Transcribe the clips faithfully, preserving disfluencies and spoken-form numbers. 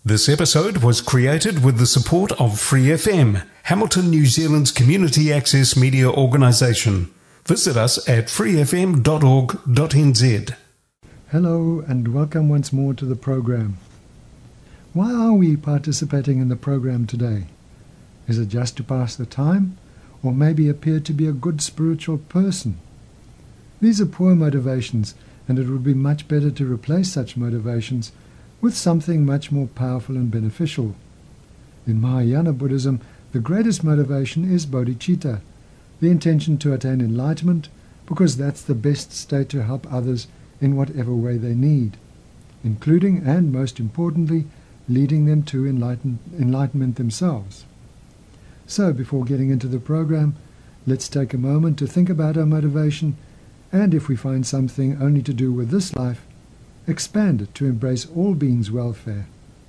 This episode was created with the support of Free F M, Hamilton, New Zealand's community access media organisation. Visit us at free f m dot org dot n z. Hello and welcome once more to the program. Why are we participating in the program today? Is it just to pass the time, or maybe appear to be a good spiritual person? These are poor motivations, and it would be much better to replace such motivations with something much more powerful and beneficial. In Mahayana Buddhism, the greatest motivation is bodhicitta, the intention to attain enlightenment, because that's the best state to help others in whatever way they need, including and most importantly, leading them to enlighten, enlightenment themselves. So, before getting into the program, let's take a moment to think about our motivation, and if we find something only to do with this life, expand it to embrace all beings' welfare.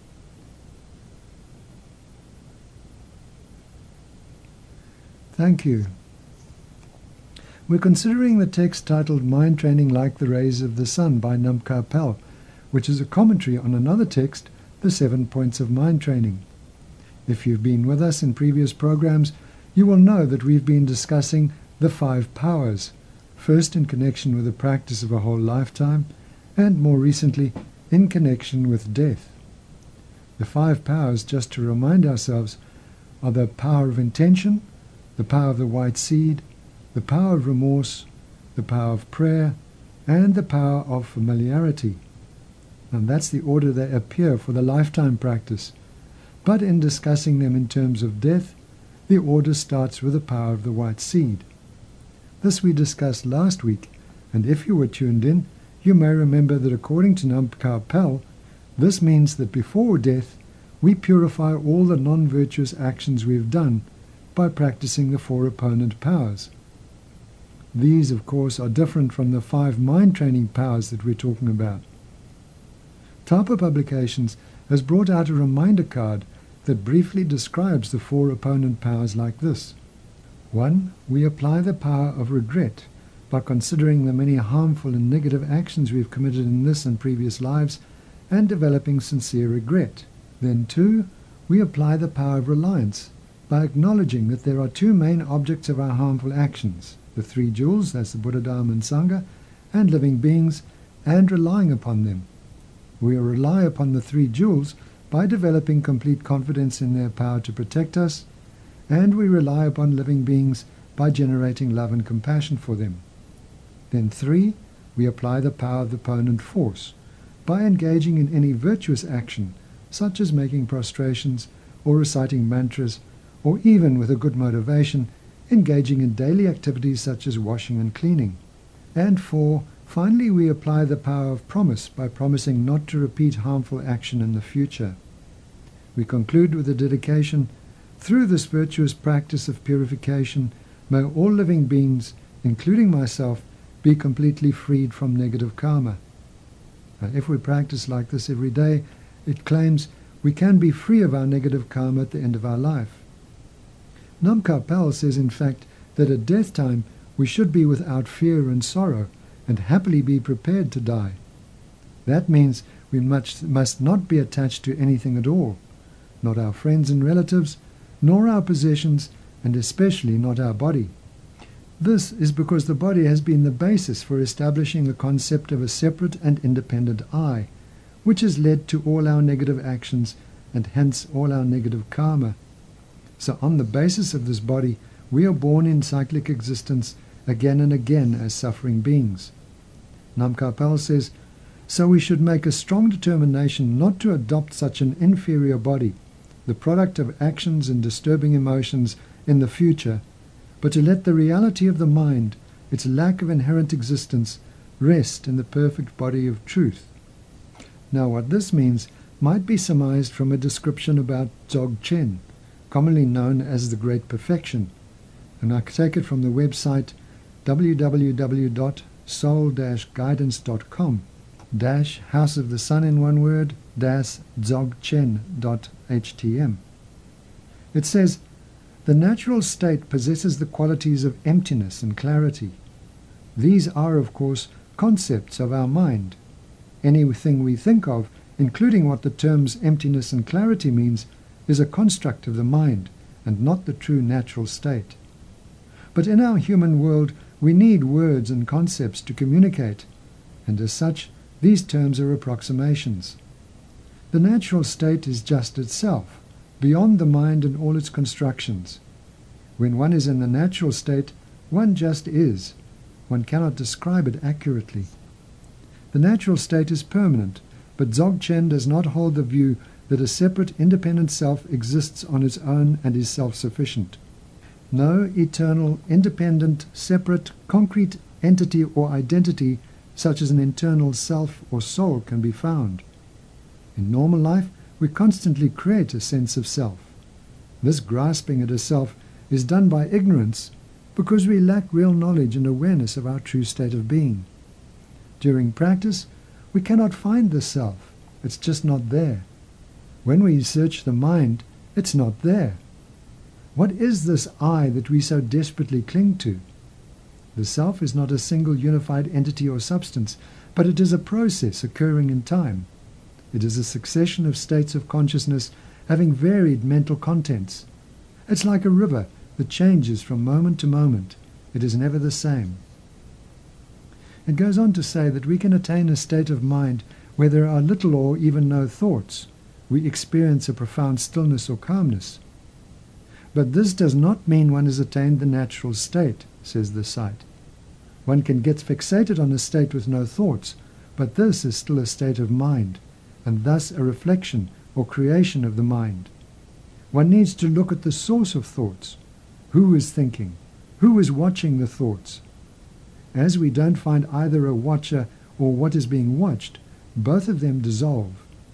Thank you. We're considering the text titled Mind Training Like the Rays of the Sun by Namkha Pel, which is a commentary on another text, The Seven Points of Mind Training. If you've been with us in previous programs, you will know that we've been discussing the five powers, first in connection with the practice of a whole lifetime, and more recently in connection with death. The five powers, just to remind ourselves, are the power of intention, the power of the white seed, the power of remorse, the power of prayer, and the power of familiarity. And that's the order they appear for the lifetime practice. But in discussing them in terms of death, the order starts with the power of the white seed. This we discussed last week, and if you were tuned in, you may remember that according to Namkha Pel, this means that before death, we purify all the non-virtuous actions we've done by practicing the four opponent powers. These, of course, are different from the five mind training powers that we're talking about. Tapa Publications has brought out a reminder card that briefly describes the four opponent powers like this. One, we apply the power of regret by considering the many harmful and negative actions we've committed in this and previous lives and developing sincere regret. Then two, we apply the power of reliance by acknowledging that there are two main objects of our harmful actions, the three jewels, that's the Buddha, Dharma and Sangha, and living beings, and relying upon them. We rely upon the three jewels by developing complete confidence in their power to protect us, and we rely upon living beings by generating love and compassion for them. Then three, we apply the power of the opponent force by engaging in any virtuous action, such as making prostrations or reciting mantras, or even with a good motivation, engaging in daily activities such as washing and cleaning. And four, finally we apply the power of promise by promising not to repeat harmful action in the future. We conclude with a dedication, through this virtuous practice of purification, may all living beings, including myself, be completely freed from negative karma. Now, if we practice like this every day, it claims we can be free of our negative karma at the end of our life. Namkha Pel says, in fact, that at death time we should be without fear and sorrow, and happily be prepared to die. That means we must, must not be attached to anything at all, not our friends and relatives, nor our possessions, and especially not our body. This is because the body has been the basis for establishing the concept of a separate and independent I, which has led to all our negative actions and hence all our negative karma. So on the basis of this body, we are born in cyclic existence again and again as suffering beings. Namkha Pel says, so we should make a strong determination not to adopt such an inferior body, the product of actions and disturbing emotions in the future, but to let the reality of the mind, its lack of inherent existence, rest in the perfect body of truth. Now what this means might be surmised from a description about Dzogchen, commonly known as the Great Perfection, and I take it from the website w w w dot soul dash guidance dot com dash House of the Sun in one word dash dzogchen dot h t m. It says, the natural state possesses the qualities of emptiness and clarity. These are, of course, concepts of our mind. Anything we think of including what the terms emptiness and clarity means, is a construct of the mind and not the true natural state. But in our human world, we need words and concepts to communicate, and as such, these terms are approximations. The natural state is just itself, beyond the mind and all its constructions. When one is in the natural state, one just is. One cannot describe it accurately. The natural state is permanent, but Dzogchen does not hold the view that a separate, independent self exists on its own and is self-sufficient. No eternal, independent, separate, concrete entity or identity such as an internal self or soul can be found. In normal life, we constantly create a sense of self. This grasping at a self is done by ignorance because we lack real knowledge and awareness of our true state of being. During practice, we cannot find the self. It's just not there. When we search the mind, it's not there. What is this I that we so desperately cling to? The self is not a single unified entity or substance, but it is a process occurring in time. It is a succession of states of consciousness having varied mental contents. It's like a river that changes from moment to moment. It is never the same. It goes on to say that we can attain a state of mind where there are little or even no thoughts. We experience a profound stillness or calmness. But this does not mean one has attained the natural state, says the site. One can get fixated on a state with no thoughts, but this is still a state of mind, and thus a reflection or creation of the mind. One needs to look at the source of thoughts. Who is thinking? Who is watching the thoughts? As we don't find either a watcher or what is being watched, both of them dissolve.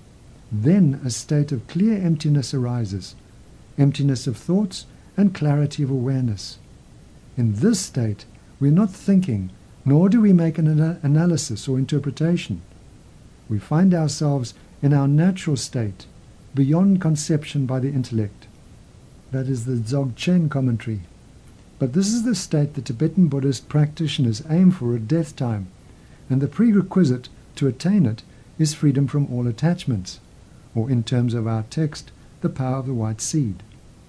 Then a state of clear emptiness arises, emptiness of thoughts and clarity of awareness. In this state, we are not thinking, nor do we make an ana- analysis or interpretation. We find ourselves in our natural state, beyond conception by the intellect. That is the Dzogchen commentary. But this is the state the Tibetan Buddhist practitioners aim for at death time, and the prerequisite to attain it is freedom from all attachments, or in terms of our text, the power of the white seed.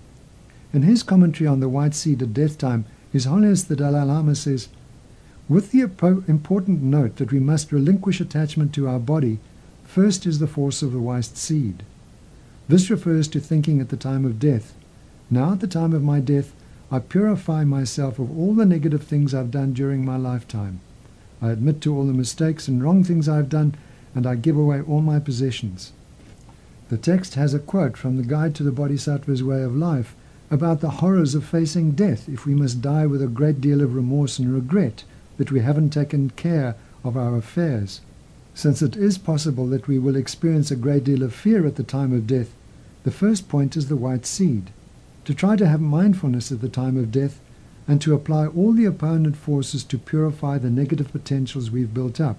In his commentary on the white seed at death time, His Holiness the Dalai Lama says, with the important note that we must relinquish attachment to our body, first is the force of the white seed. This refers to thinking at the time of death. Now at the time of my death, I purify myself of all the negative things I've done during my lifetime. I admit to all the mistakes and wrong things I've done, and I give away all my possessions. The text has a quote from the Guide to the Bodhisattva's Way of Life about the horrors of facing death if we must die with a great deal of remorse and regret that we haven't taken care of our affairs. Since it is possible that we will experience a great deal of fear at the time of death, the first point is the white seed, to try to have mindfulness at the time of death and to apply all the opponent forces to purify the negative potentials we've built up.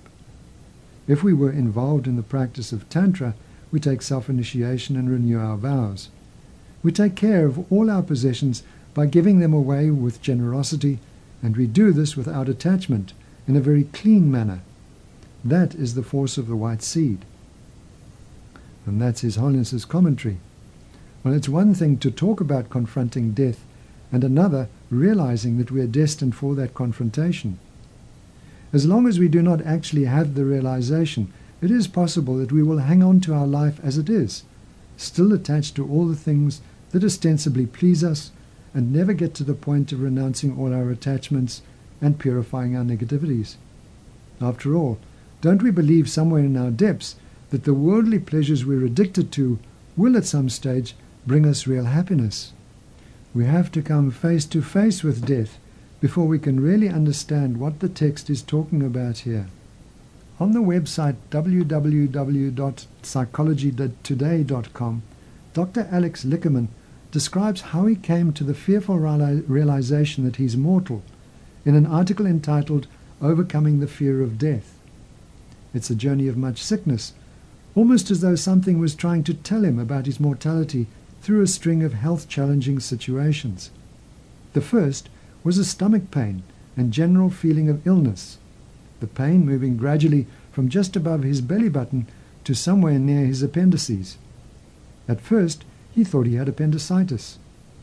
If we were involved in the practice of Tantra, we take self-initiation and renew our vows. We take care of all our possessions by giving them away with generosity, and we do this without attachment, in a very clean manner. That is the force of the white seed. And that's His Holiness's commentary. Well, it's one thing to talk about confronting death, and another realizing that we are destined for that confrontation. As long as we do not actually have the realization, it is possible that we will hang on to our life as it is, still attached to all the things that ostensibly please us, and never get to the point of renouncing all our attachments and purifying our negativities. After all, don't we believe somewhere in our depths that the worldly pleasures we're addicted to will at some stage bring us real happiness? We have to come face to face with death before we can really understand what the text is talking about here. On the website w w w dot psychology today dot com, Doctor Alex Lickerman describes how he came to the fearful realization that he's mortal in an article entitled Overcoming the Fear of Death. It's a journey of much sickness, almost as though something was trying to tell him about his mortality through a string of health-challenging situations. The first was a stomach pain and general feeling of illness, the pain moving gradually from just above his belly button to somewhere near his appendices. At first, he thought he had appendicitis.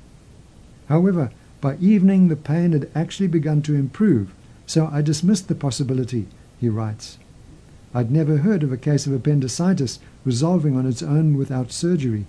However, by evening the pain had actually begun to improve, so I dismissed the possibility, he writes. I'd never heard of a case of appendicitis resolving on its own without surgery.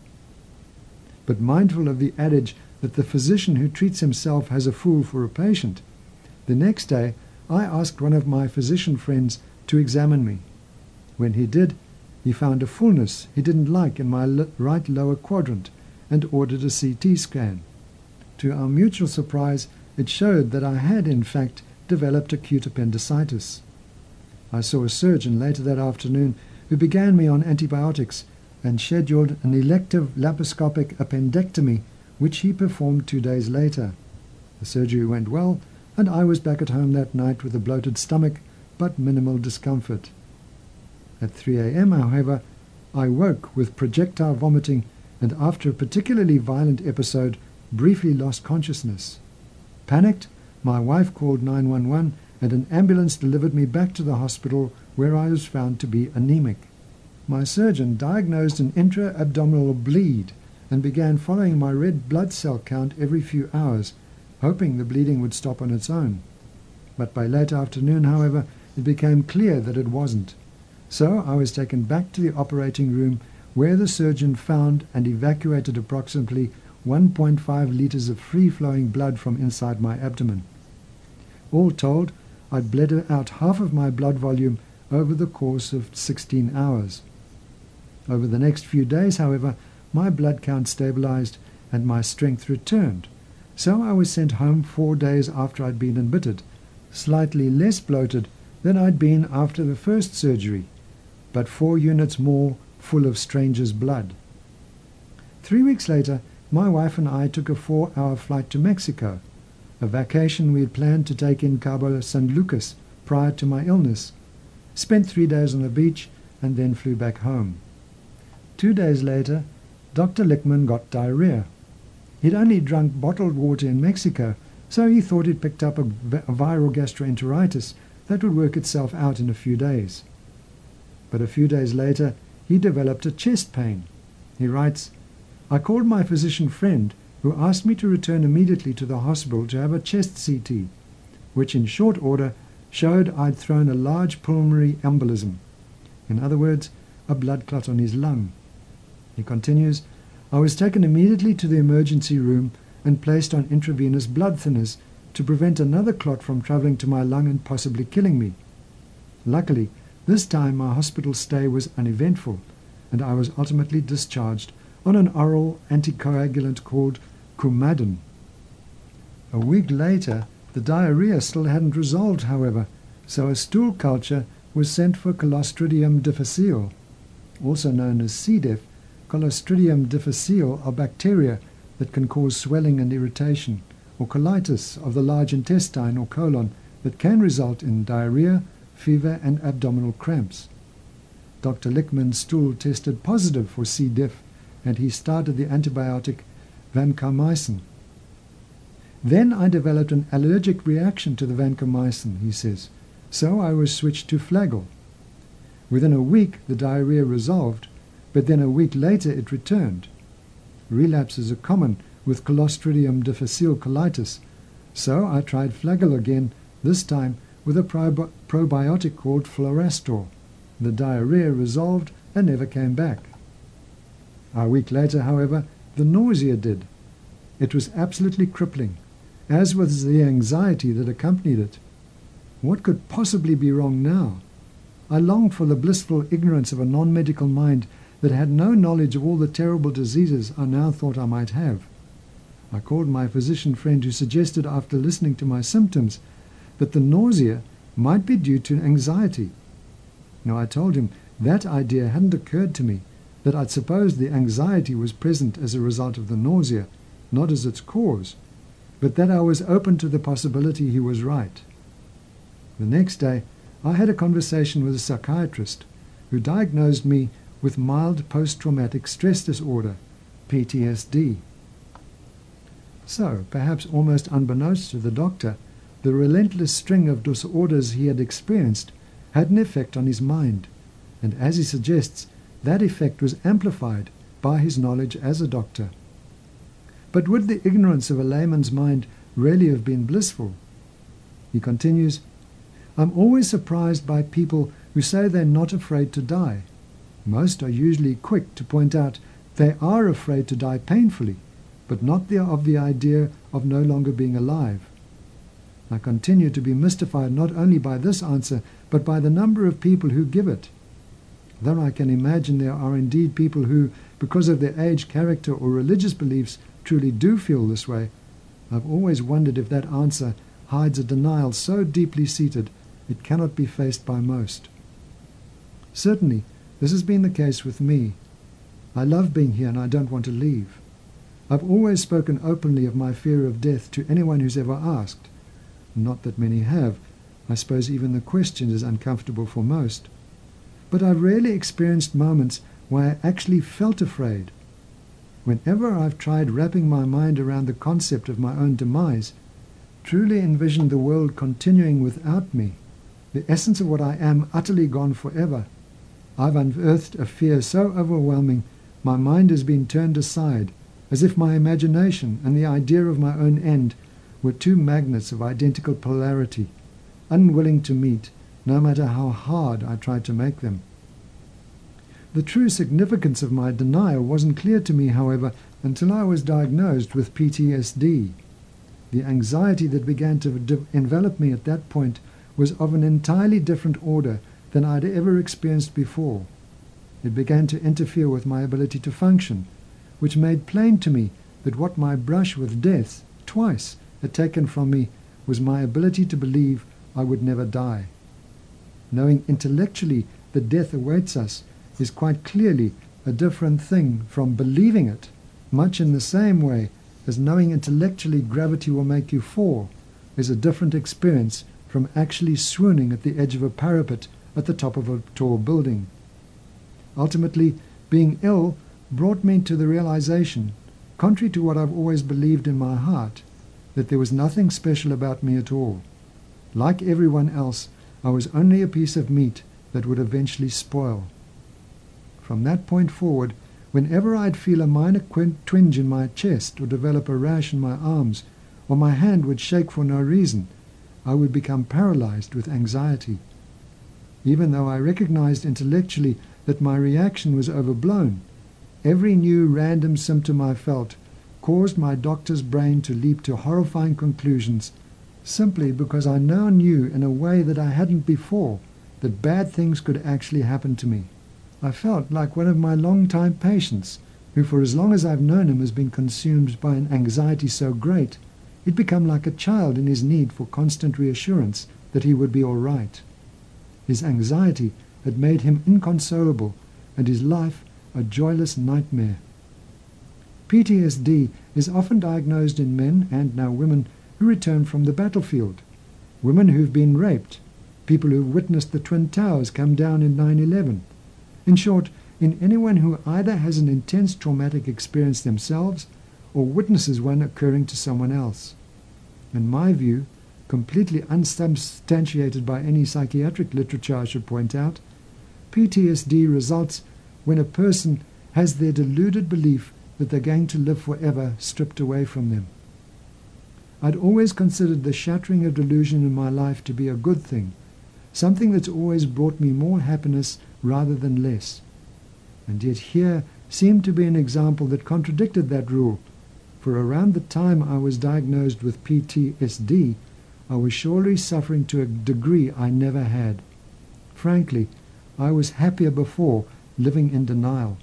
But mindful of the adage that the physician who treats himself has a fool for a patient, the next day I asked one of my physician friends to examine me. When he did, he found a fullness he didn't like in my right lower quadrant and ordered a C T scan. To our mutual surprise, it showed that I had, in fact, developed acute appendicitis. I saw a surgeon later that afternoon who began me on antibiotics and scheduled an elective laparoscopic appendectomy, which he performed two days later. The surgery went well, and I was back at home that night with a bloated stomach, but minimal discomfort. At three a m, however, I woke with projectile vomiting and after a particularly violent episode, briefly lost consciousness. Panicked, my wife called nine one one and an ambulance delivered me back to the hospital where I was found to be anemic. My surgeon diagnosed an intra-abdominal bleed and began following my red blood cell count every few hours, hoping the bleeding would stop on its own. But by late afternoon, however, it became clear that it wasn't. So I was taken back to the operating room where the surgeon found and evacuated approximately one point five litres of free-flowing blood from inside my abdomen. All told, I'd bled out half of my blood volume over the course of sixteen hours. Over the next few days, however, my blood count stabilized and my strength returned, so I was sent home four days after I'd been admitted, slightly less bloated than I'd been after the first surgery, but four units more full of stranger's blood. Three weeks later, my wife and I took a four-hour flight to Mexico, a vacation we had planned to take in Cabo San Lucas prior to my illness, spent three days on the beach, and then flew back home. Two days later, Doctor Lickman got diarrhea. He'd only drunk bottled water in Mexico, so he thought he'd picked up a, a viral gastroenteritis that would work itself out in a few days. But a few days later, he developed a chest pain. He writes, I called my physician friend, who asked me to return immediately to the hospital to have a chest C T, which in short order showed I'd thrown a large pulmonary embolism. In other words, a blood clot on his lung. He continues, I was taken immediately to the emergency room and placed on intravenous blood thinners to prevent another clot from travelling to my lung and possibly killing me. Luckily, this time my hospital stay was uneventful, and I was ultimately discharged on an oral anticoagulant called Coumadin. A week later, the diarrhea still hadn't resolved, however, so a stool culture was sent for Clostridium difficile. Also known as C. diff, Clostridium difficile are bacteria that can cause swelling and irritation, or colitis of the large intestine or colon that can result in diarrhea, fever, and abdominal cramps. Doctor Lickman's stool tested positive for C. diff, and he started the antibiotic vancomycin. Then I developed an allergic reaction to the vancomycin, he says, so I was switched to Flagyl. Within a week the diarrhea resolved, but then a week later it returned. Relapses are common with Clostridium difficile colitis, so I tried Flagyl again, this time with a probi- probiotic called Florastor. The diarrhea resolved and never came back. A week later, however, the nausea did. It was absolutely crippling, as was the anxiety that accompanied it. What could possibly be wrong now? I longed for the blissful ignorance of a non-medical mind that had no knowledge of all the terrible diseases I now thought I might have. I called my physician friend, who suggested, after listening to my symptoms, that the nausea might be due to anxiety. Now I told him that idea hadn't occurred to me, that I'd supposed the anxiety was present as a result of the nausea, not as its cause, but that I was open to the possibility he was right. The next day, I had a conversation with a psychiatrist who diagnosed me with mild post-traumatic stress disorder, P T S D. So, perhaps almost unbeknownst to the doctor, the relentless string of disorders he had experienced had an effect on his mind, and as he suggests, that effect was amplified by his knowledge as a doctor. But would the ignorance of a layman's mind really have been blissful? He continues, I'm always surprised by people who say they're not afraid to die. Most are usually quick to point out they are afraid to die painfully, but not the, of the idea of no longer being alive. I continue to be mystified not only by this answer, but by the number of people who give it. Though I can imagine there are indeed people who, because of their age, character, or religious beliefs, truly do feel this way, I've always wondered if that answer hides a denial so deeply seated it cannot be faced by most. Certainly, this has been the case with me. I love being here and I don't want to leave. I've always spoken openly of my fear of death to anyone who's ever asked. Not that many have. I suppose even the question is uncomfortable for most. But I've rarely experienced moments where I actually felt afraid. Whenever I've tried wrapping my mind around the concept of my own demise, truly envisioned the world continuing without me, the essence of what I am utterly gone forever, I've unearthed a fear so overwhelming my mind has been turned aside, as if my imagination and the idea of my own end were two magnets of identical polarity, unwilling to meet, no matter how hard I tried to make them. The true significance of my denial wasn't clear to me, however, until I was diagnosed with P T S D. The anxiety that began to de- envelop me at that point was of an entirely different order than I'd ever experienced before. It began to interfere with my ability to function, which made plain to me that what my brush with death twice had taken from me was my ability to believe I would never die. Knowing intellectually that death awaits us is quite clearly a different thing from believing it, much in the same way as knowing intellectually gravity will make you fall is a different experience from actually swooning at the edge of a parapet at the top of a tall building. Ultimately, being ill brought me to the realization, contrary to what I've always believed in my heart, that there was nothing special about me at all. Like everyone else, I was only a piece of meat that would eventually spoil. From that point forward, whenever I'd feel a minor twinge in my chest or develop a rash in my arms, or my hand would shake for no reason, I would become paralyzed with anxiety. Even though I recognized intellectually that my reaction was overblown, every new random symptom I felt caused my doctor's brain to leap to horrifying conclusions, simply because I now knew in a way that I hadn't before that bad things could actually happen to me. I felt like one of my long-time patients, who for as long as I've known him has been consumed by an anxiety so great, he'd become like a child in his need for constant reassurance that he would be all right. His anxiety had made him inconsolable, and his life a joyless nightmare. P T S D is often diagnosed in men, and now women, who return from the battlefield, women who've been raped, people who've witnessed the Twin Towers come down in nine eleven. In short, in anyone who either has an intense traumatic experience themselves or witnesses one occurring to someone else. In my view, completely unsubstantiated by any psychiatric literature, I should point out, P T S D results when a person has their deluded belief that they're going to live forever stripped away from them. I'd always considered the shattering of delusion in my life to be a good thing, something that's always brought me more happiness rather than less. And yet here seemed to be an example that contradicted that rule, for around the time I was diagnosed with P T S D, I was surely suffering to a degree I never had. Frankly, I was happier before, living in denial.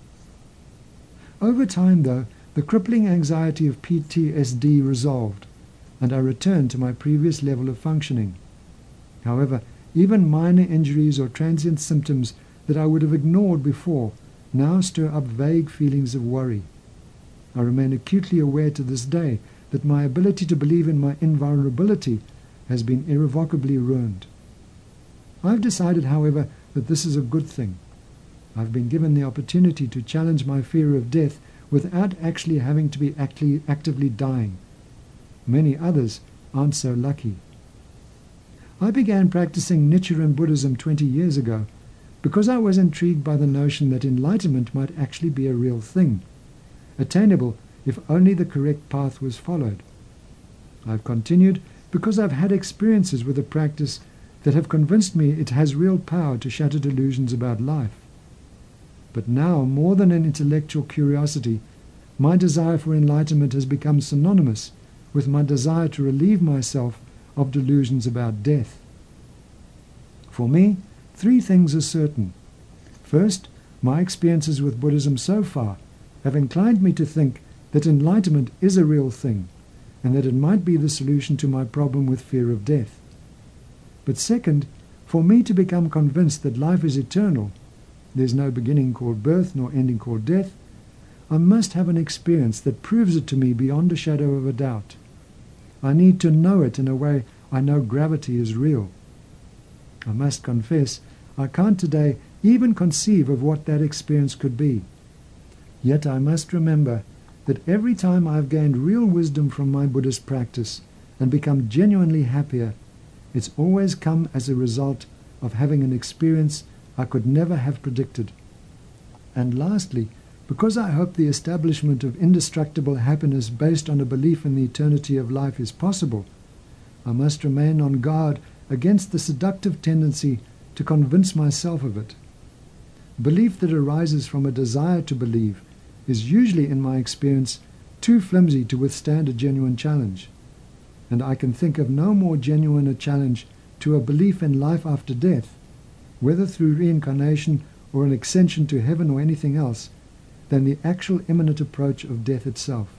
Over time, though, the crippling anxiety of P T S D resolved, and I returned to my previous level of functioning. However, even minor injuries or transient symptoms that I would have ignored before now stir up vague feelings of worry. I remain acutely aware to this day that my ability to believe in my invulnerability has been irrevocably ruined. I've decided, however, that this is a good thing. I've been given the opportunity to challenge my fear of death without actually having to be actively, actively dying. Many others aren't so lucky. I began practicing Nichiren Buddhism twenty years ago, because I was intrigued by the notion that enlightenment might actually be a real thing, attainable if only the correct path was followed. I've continued because I've had experiences with the practice that have convinced me it has real power to shatter delusions about life. But now, more than an intellectual curiosity, my desire for enlightenment has become synonymous with my desire to relieve myself of delusions about death. For me, three things are certain. First, my experiences with Buddhism so far have inclined me to think that enlightenment is a real thing, and that it might be the solution to my problem with fear of death. But second, for me to become convinced that life is eternal, there's no beginning called birth nor ending called death, I must have an experience that proves it to me beyond a shadow of a doubt. I need to know it in a way I know gravity is real. I must confess, I can't today even conceive of what that experience could be. Yet I must remember that every time I've gained real wisdom from my Buddhist practice and become genuinely happier, it's always come as a result of having an experience I could never have predicted. And lastly, because I hope the establishment of indestructible happiness based on a belief in the eternity of life is possible, I must remain on guard against the seductive tendency to convince myself of it. Belief that arises from a desire to believe is usually, in my experience, too flimsy to withstand a genuine challenge, and I can think of no more genuine a challenge to a belief in life after death, whether through reincarnation or an ascension to heaven or anything else, than the actual imminent approach of death itself.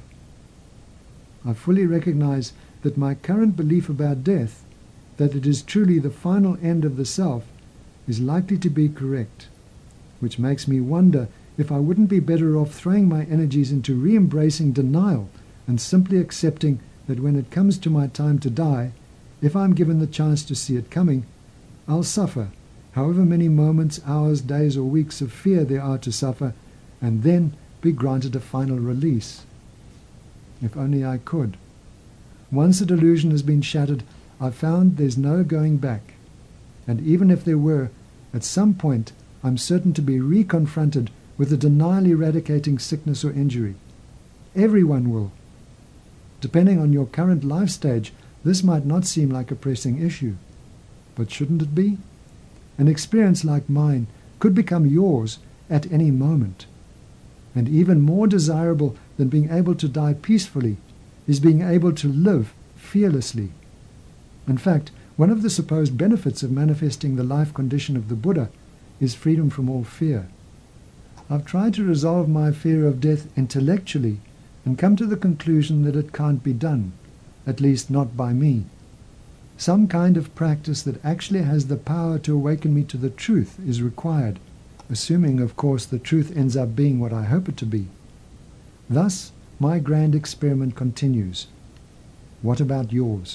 I fully recognize that my current belief about death, that it is truly the final end of the self, is likely to be correct, which makes me wonder if I wouldn't be better off throwing my energies into re-embracing denial and simply accepting that when it comes to my time to die, if I'm given the chance to see it coming, I'll suffer, however many moments, hours, days or weeks of fear there are to suffer, and then be granted a final release. If only I could. Once a delusion has been shattered, I've found there's no going back. And even if there were, at some point I'm certain to be reconfronted with a denial eradicating sickness or injury. Everyone will. Depending on your current life stage, this might not seem like a pressing issue. But shouldn't it be? An experience like mine could become yours at any moment. And even more desirable than being able to die peacefully is being able to live fearlessly. In fact, one of the supposed benefits of manifesting the life condition of the Buddha is freedom from all fear. I've tried to resolve my fear of death intellectually and come to the conclusion that it can't be done, at least not by me. Some kind of practice that actually has the power to awaken me to the truth is required, assuming, of course, the truth ends up being what I hope it to be. Thus, my grand experiment continues. What about yours?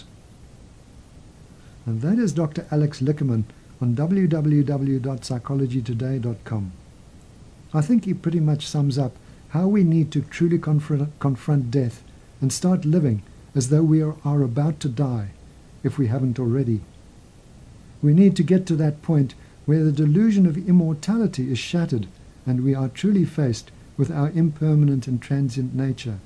And that is Doctor Alex Lickerman on w w w dot psychology today dot com. I think he pretty much sums up how we need to truly confront, confront death and start living as though we are, are about to die, if we haven't already. We need to get to that point where the delusion of immortality is shattered and we are truly faced with our impermanent and transient nature.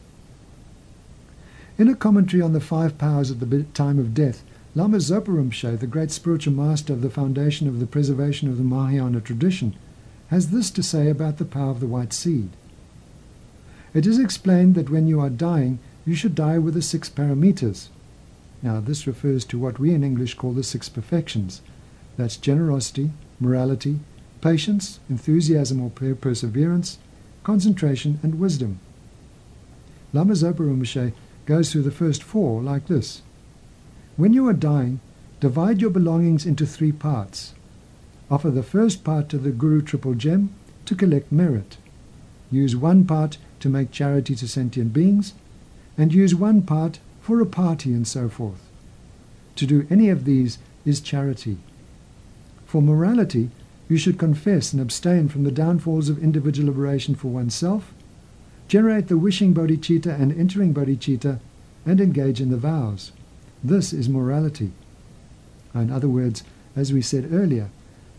In a commentary on the five powers at the time of death, Lama Zopa Rinpoche, the great spiritual master of the foundation of the preservation of the Mahayana tradition, has this to say about the power of the white seed. It is explained that when you are dying, you should die with the six paramitas. Now, this refers to what we in English call the six perfections. That's generosity, morality, patience, enthusiasm or perseverance, concentration, and wisdom. Lama Zopa Rinpoche goes through the first four like this. When you are dying, divide your belongings into three parts. Offer the first part to the Guru Triple Gem to collect merit. Use one part to make charity to sentient beings, and use one part for a party and so forth. To do any of these is charity. For morality, you should confess and abstain from the downfalls of individual liberation for oneself, generate the wishing bodhicitta and entering bodhicitta, and engage in the vows. This is morality. In other words, as we said earlier,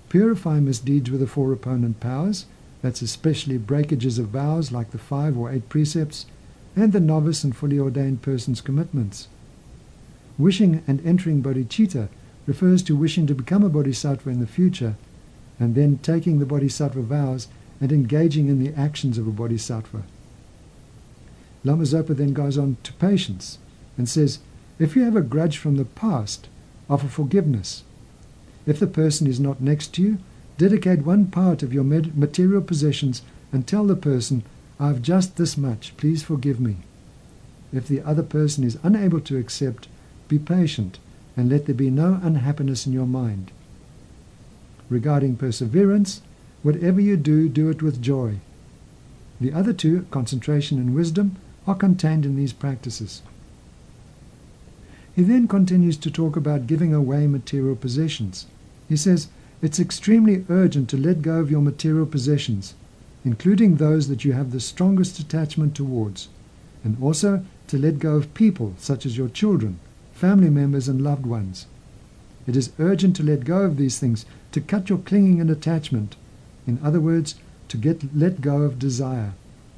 purify misdeeds with the four opponent powers, that's especially breakages of vows like the five or eight precepts, and the novice and fully ordained person's commitments. Wishing and entering bodhicitta refers to wishing to become a bodhisattva in the future, and then taking the bodhisattva vows and engaging in the actions of a bodhisattva. Lama Zopa then goes on to patience and says, if you have a grudge from the past, offer forgiveness. If the person is not next to you, dedicate one part of your material possessions and tell the person, I have just this much, please forgive me. If the other person is unable to accept, be patient and let there be no unhappiness in your mind. Regarding perseverance, whatever you do, do it with joy. The other two, concentration and wisdom, are contained in these practices. He then continues to talk about giving away material possessions. He says, it's extremely urgent to let go of your material possessions, including those that you have the strongest attachment towards, and also to let go of people such as your children, family members and loved ones. It is urgent to let go of these things, to cut your clinging and attachment. In other words, to get let go of desire.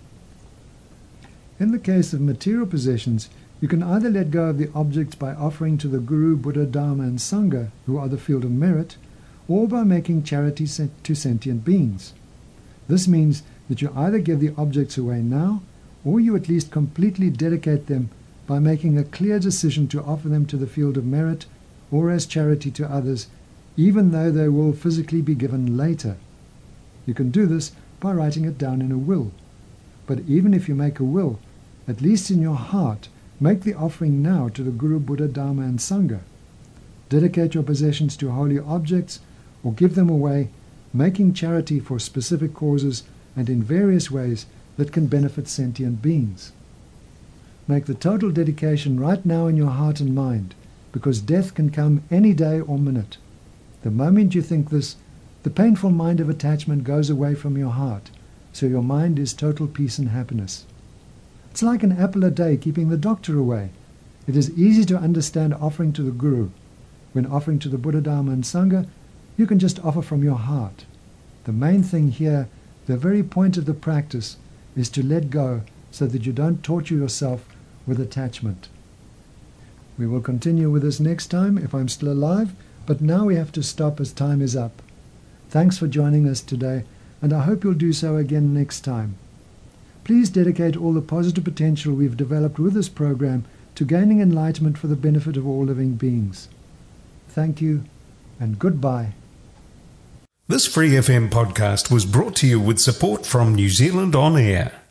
In the case of material possessions, you can either let go of the objects by offering to the Guru, Buddha, Dharma and Sangha, who are the field of merit, or by making charity to sentient beings. This means that you either give the objects away now, or you at least completely dedicate them by making a clear decision to offer them to the field of merit or as charity to others, even though they will physically be given later. You can do this by writing it down in a will. But even if you make a will, at least in your heart, make the offering now to the Guru, Buddha, Dharma and Sangha. Dedicate your possessions to holy objects or give them away, making charity for specific causes and in various ways that can benefit sentient beings. Make the total dedication right now in your heart and mind, because death can come any day or minute. The moment you think this, the painful mind of attachment goes away from your heart, so your mind is total peace and happiness. It's like an apple a day keeping the doctor away. It is easy to understand offering to the Guru. When offering to the Buddha, Dharma and Sangha, you can just offer from your heart. The main thing here, the very point of the practice, is to let go so that you don't torture yourself with attachment. We will continue with this next time if I'm still alive, but now we have to stop as time is up. Thanks for joining us today, and I hope you'll do so again next time. Please dedicate all the positive potential we've developed with this program to gaining enlightenment for the benefit of all living beings. Thank you, and goodbye. This Free F M podcast was brought to you with support from New Zealand On Air.